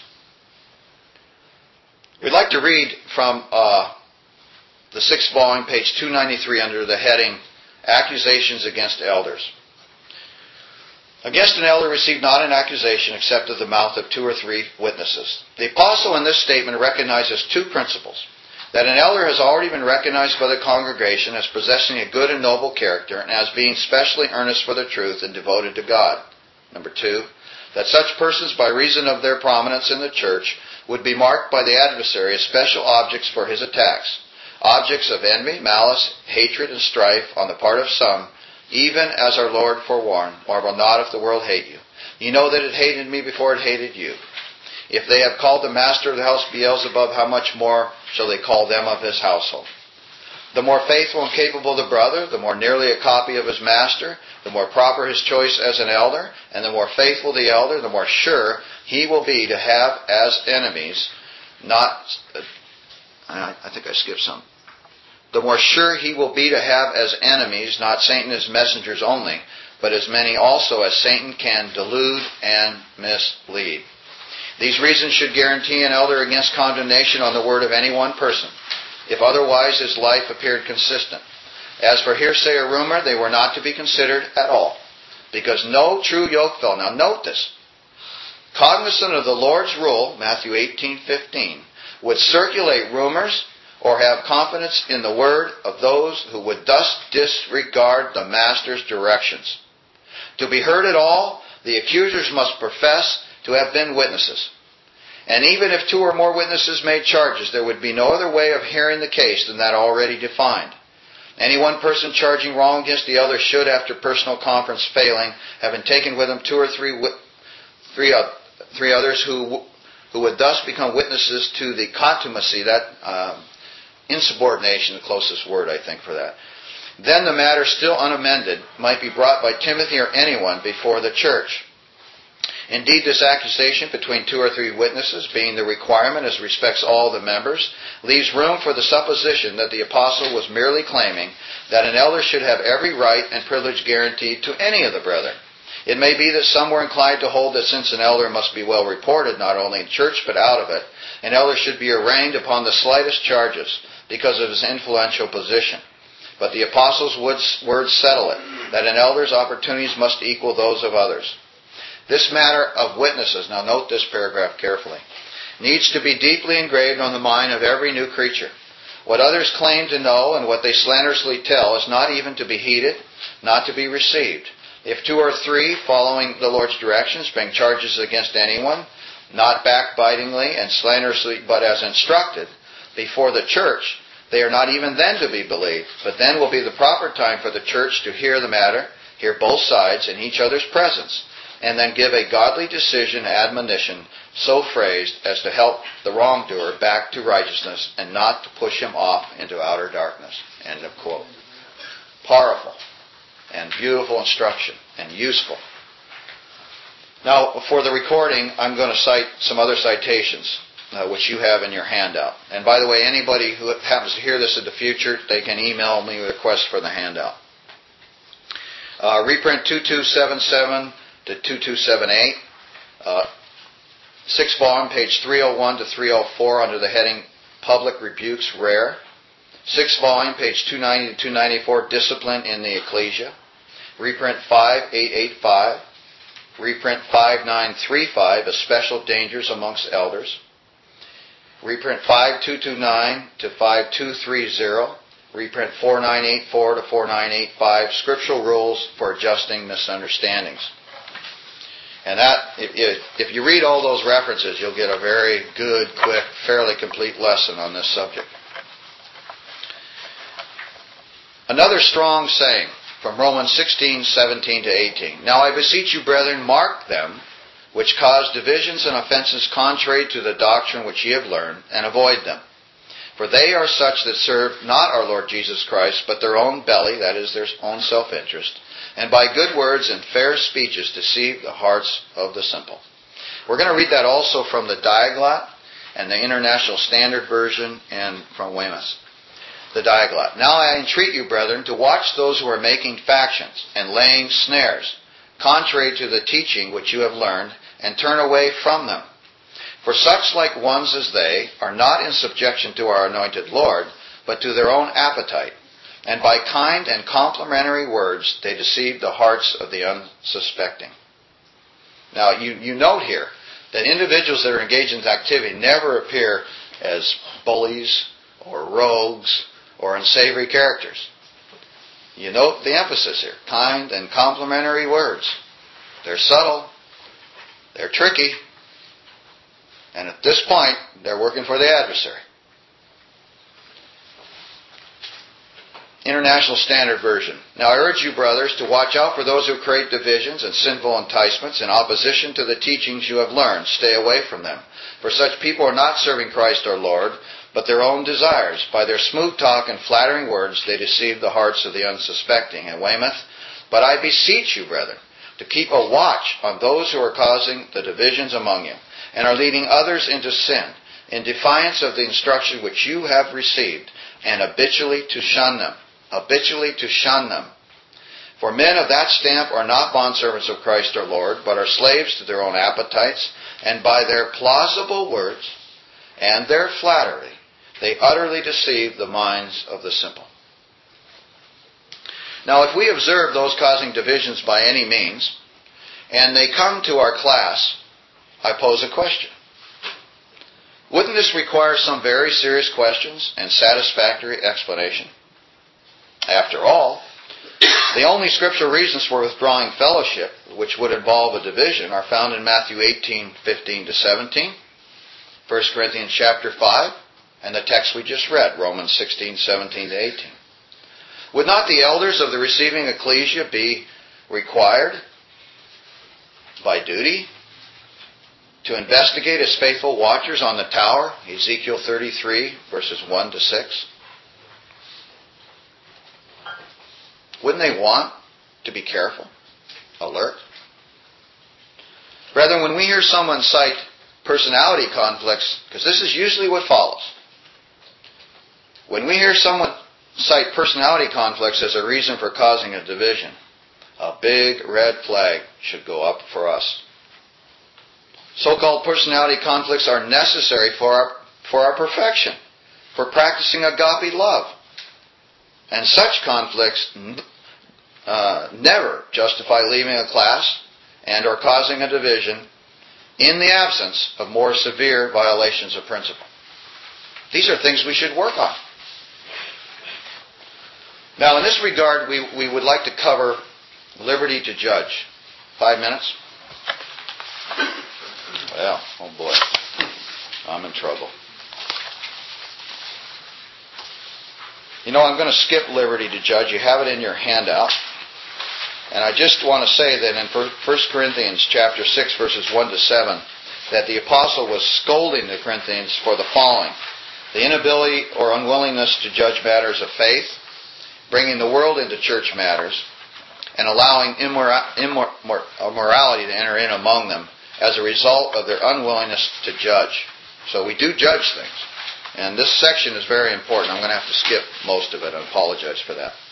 We'd like to read from the 6th volume, page 293, under the heading, Accusations Against Elders. Against an elder receive not an accusation except of the mouth of 2 or 3 witnesses. The apostle in this statement recognizes 2 principles. That an elder has already been recognized by the congregation as possessing a good and noble character and as being specially earnest for the truth and devoted to God. Number 2, that such persons, by reason of their prominence in the church, would be marked by the adversary as special objects for his attacks, objects of envy, malice, hatred, and strife on the part of some, even as our Lord forewarned, marvel not if the world hate you. You know that it hated me before it hated you. If they have called the master of the house Beelzebub, how much more shall they call them of his household? The more faithful and capable the brother, the more nearly a copy of his master, the more proper his choice as an elder, and the more faithful the elder, the more sure he will be to have as enemies, I think I skipped some. The more sure he will be to have as enemies, not Satan as messengers only, but as many also as Satan can delude and mislead. These reasons should guarantee an elder against condemnation on the word of any one person, if otherwise his life appeared consistent. As for hearsay or rumor, they were not to be considered at all, because no true yokefellow, now note this, cognizant of the Lord's rule, Matthew 18:15, would circulate rumors or have confidence in the word of those who would thus disregard the master's directions. To be heard at all, the accusers must profess to have been witnesses. And even if two or more witnesses made charges, there would be no other way of hearing the case than that already defined. Any one person charging wrong against the other should, after personal conference failing, having taken with him two or three others who would thus become witnesses to the contumacy, that insubordination, the closest word I think for that. Then the matter, still unamended, might be brought by Timothy or anyone before the church. Indeed, this accusation between two or three witnesses, being the requirement as respects all the members, leaves room for the supposition that the apostle was merely claiming that an elder should have every right and privilege guaranteed to any of the brethren. It may be that some were inclined to hold that since an elder must be well reported, not only in church but out of it, an elder should be arraigned upon the slightest charges because of his influential position. But the apostle's words settle it, that an elder's opportunities must equal those of others. This matter of witnesses, now note this paragraph carefully, needs to be deeply engraved on the mind of every new creature. What others claim to know and what they slanderously tell is not even to be heeded, not to be received. If two or three, following the Lord's directions, bring charges against anyone, not backbitingly and slanderously, but as instructed, before the church, they are not even then to be believed. But then will be the proper time for the church to hear the matter, hear both sides in each other's presence, and then give a godly decision, admonition, so phrased as to help the wrongdoer back to righteousness and not to push him off into outer darkness. End of quote. Powerful and beautiful instruction and useful. Now, for the recording, I'm going to cite some other citations, which you have in your handout. And by the way, anybody who happens to hear this in the future, they can email me with a request for the handout. Reprint 2277 to 2278, 6th volume, page 301 to 304, under the heading Public Rebukes Rare. 6th volume, page 290 to 294, Discipline in the Ecclesia. Reprint 5885. Reprint 5935, Especial Dangers Amongst Elders. Reprint 5229 to 5230. Reprint 4984 to 4985, Scriptural Rules for Adjusting Misunderstandings. And that, if you read all those references, you'll get a very good, quick, fairly complete lesson on this subject. Another strong saying from Romans 16:17 to 18. Now I beseech you, brethren, mark them which cause divisions and offenses contrary to the doctrine which ye have learned, and avoid them. For they are such that serve not our Lord Jesus Christ, but their own belly, that is, their own self-interest, and by good words and fair speeches deceive the hearts of the simple. We're going to read that also from the Diaglott and the International Standard Version, and from Weymouth. The Diaglott. Now I entreat you, brethren, to watch those who are making factions and laying snares, contrary to the teaching which you have learned, and turn away from them. For such like ones as they are not in subjection to our anointed Lord, but to their own appetite. And by kind and complimentary words they deceive the hearts of the unsuspecting. Now you note here that individuals that are engaged in this activity never appear as bullies or rogues or unsavory characters. You note the emphasis here. Kind and complimentary words. They're subtle. They're tricky. And at this point, they're working for the adversary. International Standard Version. Now I urge you, brothers, to watch out for those who create divisions and sinful enticements in opposition to the teachings you have learned. Stay away from them. For such people are not serving Christ our Lord, but their own desires. By their smooth talk and flattering words they deceive the hearts of the unsuspecting. And Weymouth, but I beseech you, brethren, to keep a watch on those who are causing the divisions among you, and are leading others into sin, in defiance of the instruction which you have received, and habitually to shun them. Habitually to shun them. For men of that stamp are not bondservants of Christ our Lord, but are slaves to their own appetites, and by their plausible words and their flattery they utterly deceive the minds of the simple. Now if we observe those causing divisions by any means, and they come to our class, I pose a question. Wouldn't this require some very serious questions and satisfactory explanation? After all, the only scriptural reasons for withdrawing fellowship, which would involve a division, are found in Matthew 18:15-17, 1 Corinthians chapter 5, and the text we just read, Romans 16:17-18. Would not the elders of the receiving ecclesia be required by duty to investigate as faithful watchers on the tower, Ezekiel 33, verses 1-6? Wouldn't they want to be careful, alert? Brethren, when we hear someone cite personality conflicts, because this is usually what follows, when we hear someone cite personality conflicts as a reason for causing a division, a big red flag should go up for us. So-called personality conflicts are necessary for our perfection, for practicing agape love. And such conflicts never justify leaving a class and or causing a division in the absence of more severe violations of principle. These are things we should work on. Now, in this regard, we would like to cover liberty to judge. 5 minutes? Well, oh boy, I'm in trouble. You know, I'm going to skip liberty to judge. You have it in your handout. And I just want to say that in 1 Corinthians chapter 6, verses 1-7, that the apostle was scolding the Corinthians for the following: the inability or unwillingness to judge matters of faith, bringing the world into church matters, and allowing immorality to enter in among them as a result of their unwillingness to judge. So we do judge things. And this section is very important. I'm going to have to skip most of it. I apologize for that.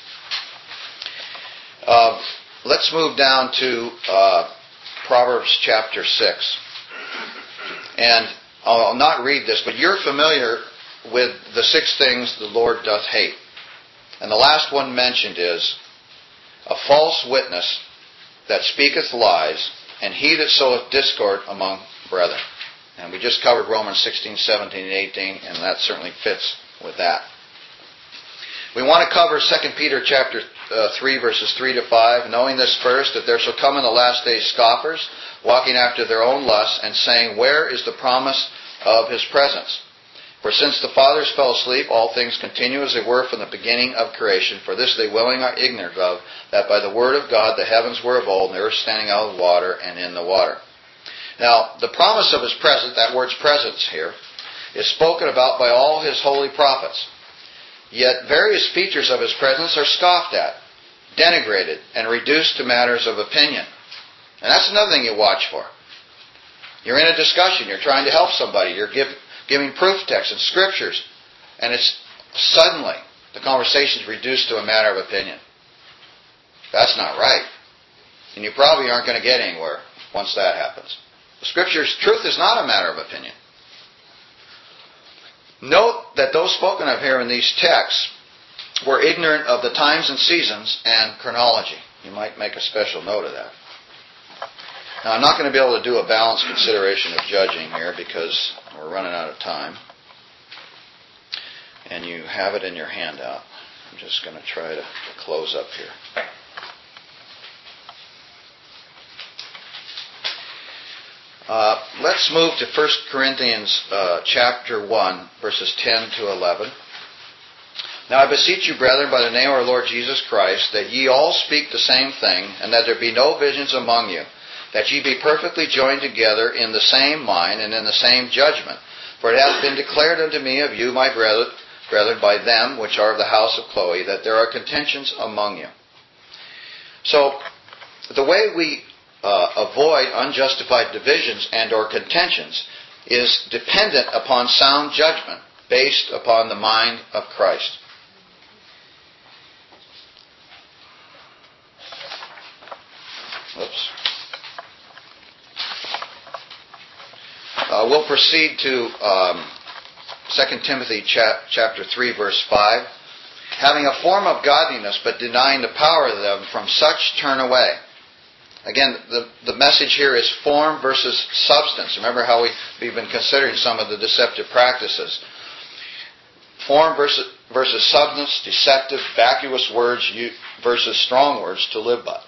Let's move down to Proverbs chapter 6. And I'll not read this, but you're familiar with the 6 things the Lord doth hate. And the last one mentioned is a false witness that speaketh lies, and he that soweth discord among brethren. And we just covered Romans 16, 17, and 18, and that certainly fits with that. We want to cover 2 Peter chapter 3, verses 3-5, knowing this first, that there shall come in the last days scoffers, walking after their own lusts, and saying, where is the promise of his presence? For since the fathers fell asleep, all things continue as they were from the beginning of creation. For this they willing are ignorant of, that by the word of God the heavens were of old, and the earth standing out of the water and in the water. Now, the promise of his presence, that word's presence here, is spoken about by all his holy prophets. Yet various features of his presence are scoffed at, denigrated, and reduced to matters of opinion. And that's another thing you watch for. You're in a discussion, you're trying to help somebody, you're giving proof texts and scriptures, and it's suddenly the conversation is reduced to a matter of opinion. That's not right. And you probably aren't going to get anywhere once that happens. The Scripture's truth is not a matter of opinion. Note that those spoken of here in these texts were ignorant of the times and seasons and chronology. You might make a special note of that. Now, I'm not going to be able to do a balanced consideration of judging here because we're running out of time. And you have it in your handout. I'm just going to try to close up here. Let's move to 1 Corinthians chapter 1, verses 10-11. Now I beseech you, brethren, by the name of our Lord Jesus Christ, that ye all speak the same thing, and that there be no visions among you, that ye be perfectly joined together in the same mind and in the same judgment. For it hath been declared unto me of you, my brethren, by them which are of the house of Chloe, that there are contentions among you. So, the way we avoid unjustified divisions and or contentions is dependent upon sound judgment based upon the mind of Christ. Oops. We'll proceed to 2 Timothy chapter 3, verse 5. Having a form of godliness, but denying the power of them, from such turn away. Again, the message here is form versus substance. Remember how we've been considering some of the deceptive practices. Form versus substance, deceptive, vacuous words versus strong words to live by.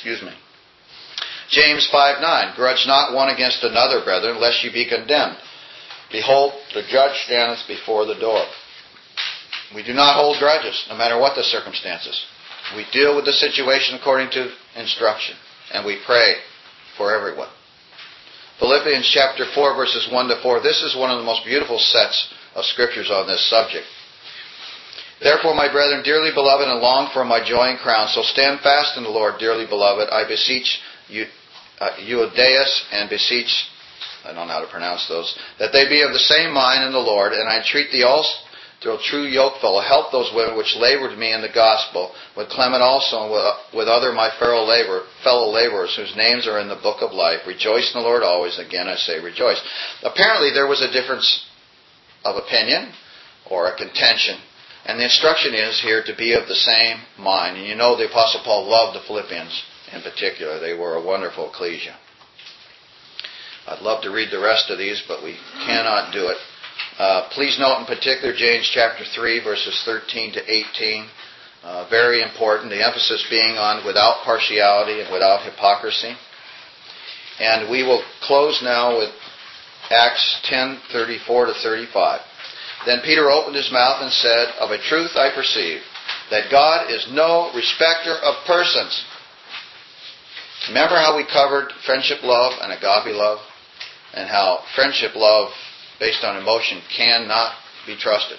James 5:9, grudge not one against another, brethren, lest ye be condemned. Behold, the judge standeth before the door. We do not hold grudges, no matter what the circumstances. We deal with the situation according to instruction, and we pray for everyone. Philippians chapter 4, verses 1 to 4. This is one of the most beautiful sets of scriptures on this subject. Therefore, my brethren, dearly beloved, and long for my joy and crown, so stand fast in the Lord, dearly beloved. I beseech Euodias and beseech, I don't know how to pronounce those, that they be of the same mind in the Lord, and I entreat thee also, through a true yokefellow, help those women which labor to me in the gospel, with Clement also, and with other my fellow laborers, whose names are in the book of life. Rejoice in the Lord always. Again, I say rejoice. Apparently, there was a difference of opinion, or a contention, and the instruction is here to be of the same mind. And you know the Apostle Paul loved the Philippians in particular. They were a wonderful ecclesia. I'd love to read the rest of these, but we cannot do it. Please note in particular James chapter 3, verses 13 to 18. Very important. The emphasis being on without partiality and without hypocrisy. And we will close now with Acts 10:34 to 35. Then Peter opened his mouth and said, of a truth I perceive that God is no respecter of persons. Remember how we covered friendship love and agape love? And how friendship love based on emotion cannot be trusted.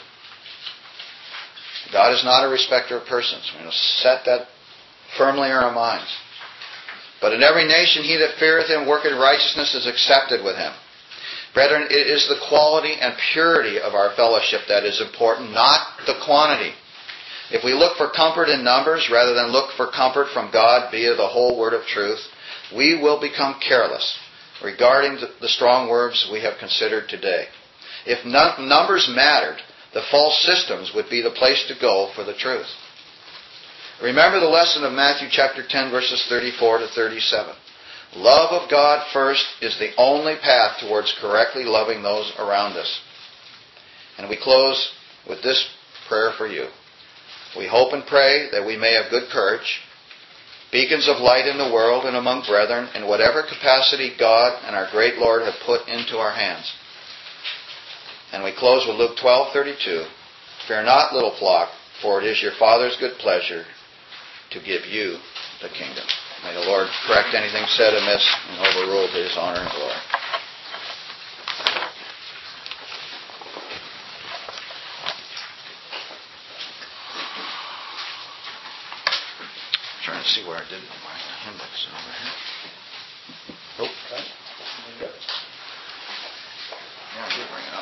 God is not a respecter of persons. We're going to set that firmly in our minds. But in every nation he that feareth him worketh righteousness is accepted with him. Brethren, it is the quality and purity of our fellowship that is important, not the quantity. If we look for comfort in numbers rather than look for comfort from God via the whole word of truth, we will become careless regarding the strong words we have considered today. If numbers mattered, the false systems would be the place to go for the truth. Remember the lesson of Matthew chapter 10, verses 34 to 37. Love of God first is the only path towards correctly loving those around us. And we close with this prayer for you. We hope and pray that we may have good courage, beacons of light in the world and among brethren, in whatever capacity God and our great Lord have put into our hands. And we close with Luke 12:32. Fear not, little flock, for it is your Father's good pleasure to give you the kingdom. May the Lord correct anything said amiss and overrule to his honor and glory. I'm trying to see where I did my index over here. Oh, right. Yeah, I did bring it up.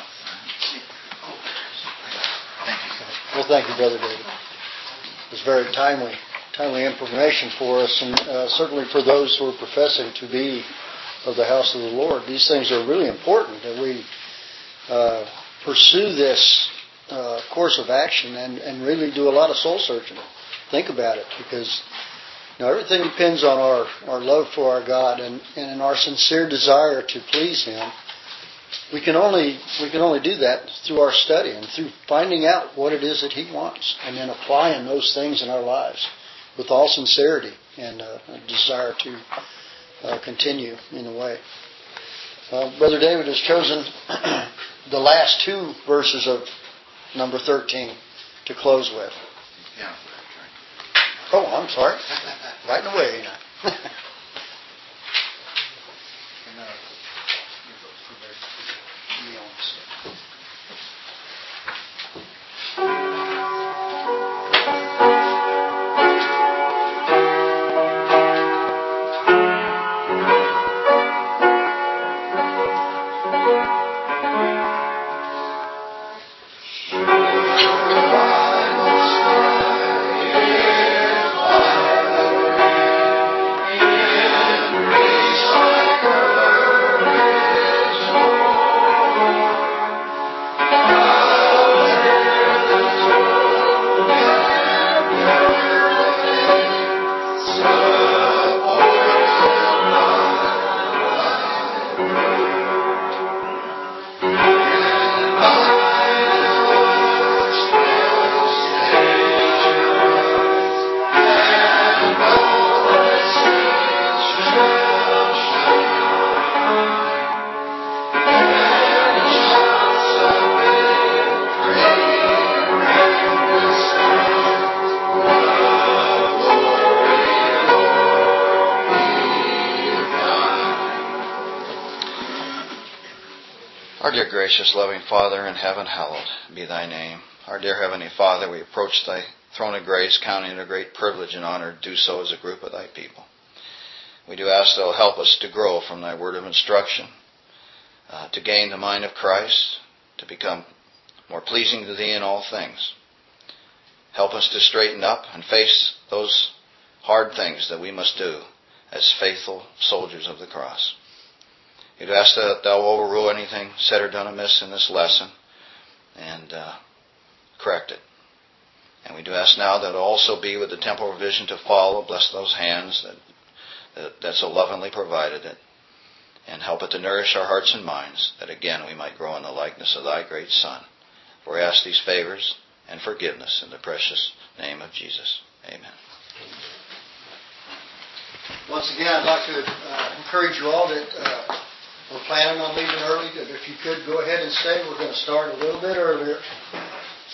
Well, thank you, Brother David. It was very timely information for us, and certainly for those who are professing to be of the house of the Lord. These things are really important that we pursue this course of action and really do a lot of soul searching. Think about it, because everything depends on our love for our God and in our sincere desire to please Him. We can only do that through our study and through finding out what it is that He wants, and then applying those things in our lives with all sincerity and a desire to continue in the way. Brother David has chosen the last two verses of number 13. to close with? Yeah. Oh, I'm sorry. Right in the way, ain't I? Our dear gracious loving Father in heaven, hallowed be thy name. Our dear Heavenly Father, we approach thy throne of grace, counting it a great privilege and honor to do so as a group of thy people. We do ask thou help us to grow from thy word of instruction, to gain the mind of Christ, to become more pleasing to thee in all things. Help us to straighten up and face those hard things that we must do as faithful soldiers of the cross. We do ask that thou overrule anything said or done amiss in this lesson and correct it. And we do ask now that it also be with the temple revision to follow. Bless those hands that so lovingly provided it. And help it to nourish our hearts and minds, that again we might grow in the likeness of thy great Son. For we ask these favors and forgiveness in the precious name of Jesus. Amen. Once again, I'd like to encourage you all that we're planning on leaving early. That if you could go ahead and stay, we're going to start a little bit earlier.